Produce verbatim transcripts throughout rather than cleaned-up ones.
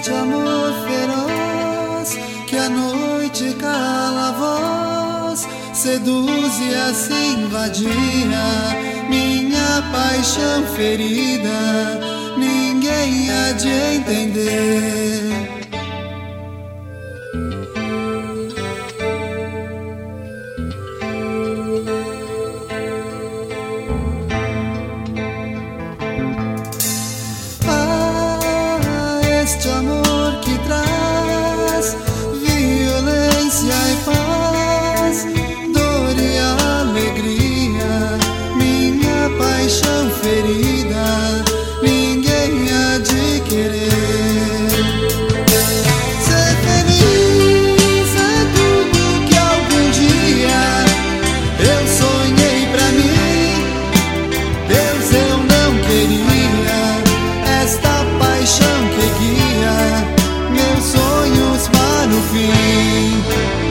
este amor feroz que a noite cala a voz, seduz e assim vadia minha paixão ferida. Ninguém há de entender. Este amor que traz violência e paz, dor e alegria, minha paixão ferida, ninguém há de querer. Ser feliz é tudo que algum dia eu sonhei pra mim. Deus, eu não queria esta paixão que guia meus sonhos para o fim.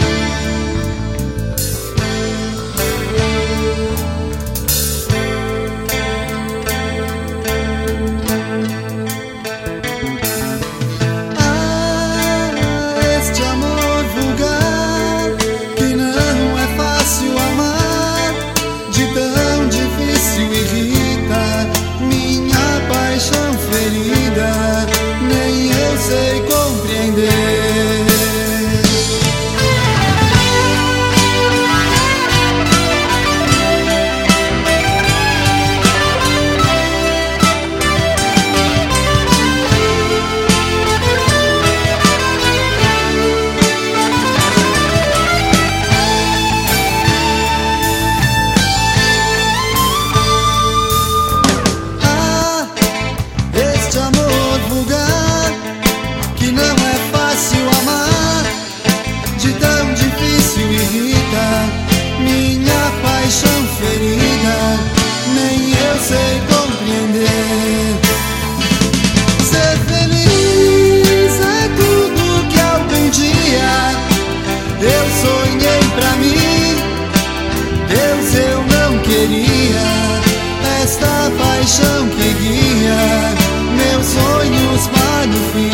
Ah, este amor vulgar que não é fácil amar, de tão difícil irrita minha paixão ferida, nem eu sei compreender. Ah, este amor vulgar que não é fácil amar, de tão difícil irrita minha paixão ferida, nem eu sei compreender. Ser feliz é tudo que algum dia eu sonhei pra mim. Deus, eu não queria esta paixão que guia meus sonhos para o fim.